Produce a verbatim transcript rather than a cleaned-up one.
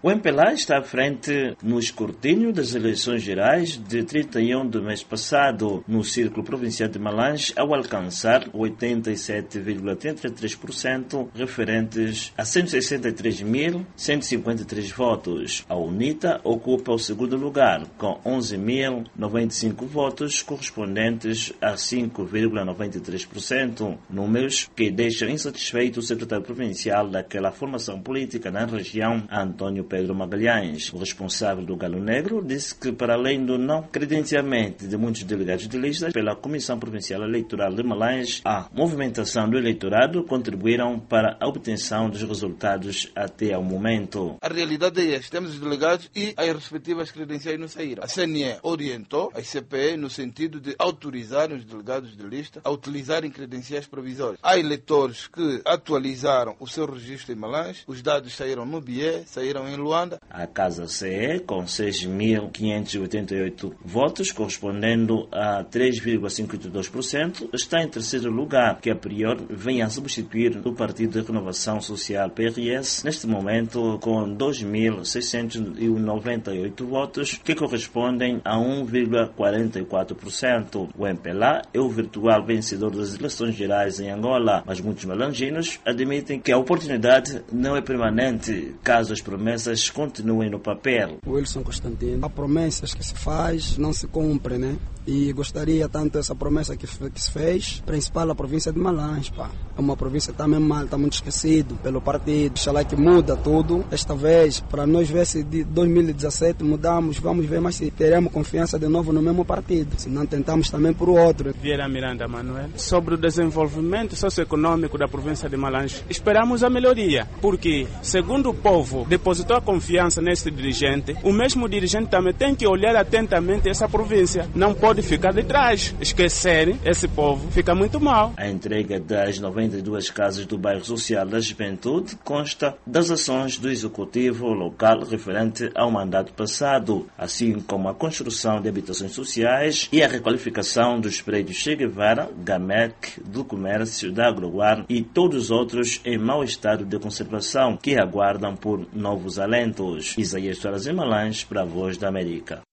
O M P L A está à frente no escrutínio das eleições gerais de trinta e um do mês passado no Círculo Provincial de Malange, ao alcançar oitenta e sete vírgula trinta e três por cento referentes a cento e sessenta e três mil cento e cinquenta e três votos. A UNITA ocupa o segundo lugar, com onze mil noventa e cinco votos, correspondentes a cinco vírgula noventa e três por cento, números que deixam insatisfeito o secretário provincial daquela formação política na região, Antônio Pedro Magalhães. O responsável do Galo Negro disse que, para além do não credenciamento de muitos delegados de listas pela Comissão Provincial Eleitoral de Malange, a movimentação do eleitorado contribuíram para a obtenção dos resultados até ao momento. A realidade é esta: temos os delegados e as respectivas credenciais não saíram. A C N E orientou a C P E no sentido de autorizarem os delegados de lista a utilizarem credenciais provisórias. Há eleitores que atualizaram o seu registro em Malange, os dados saíram no Bié, saíram em Luanda. A Casa C E, com seis mil quinhentos e oitenta e oito votos, correspondendo a três vírgula cinquenta e dois por cento, está em terceiro lugar, que a priori vem a substituir o Partido de Renovação Social P R S, neste momento com dois mil seiscentos e noventa e oito votos, que correspondem a um vírgula quarenta e quatro por cento. O M P L A é o virtual vencedor das eleições gerais em Angola, mas muitos malanginos admitem que a oportunidade não é permanente caso as promessas continuem no papel. Wilson Constantino, há promessas que se faz, não se cumpre, né? E gostaria tanto essa promessa que, que se fez, principal a província de Malange, pá. É uma província que está mesmo mal, está muito esquecido pelo partido. Oxalá que muda tudo. Esta vez, para nós ver se de dois mil e dezassete mudamos, vamos ver mais se teremos confiança de novo no mesmo partido. Se não tentamos também por outro. Vieira Miranda Manuel, sobre o desenvolvimento socioeconômico da província de Malange. Esperamos a melhoria, porque, segundo o povo depositou a confiança nesse dirigente, o mesmo dirigente também tem que olhar atentamente essa província. Não pode Pode ficar de trás, esquecer esse povo, fica muito mal. A entrega das noventa e duas casas do bairro social da Juventude consta das ações do executivo local referente ao mandato passado, assim como a construção de habitações sociais e a requalificação dos prédios Che Guevara, Gamec, do Comércio, da Agroguar e todos os outros em mau estado de conservação que aguardam por novos alentos. Isaías Soares em Malange, para a Voz da América.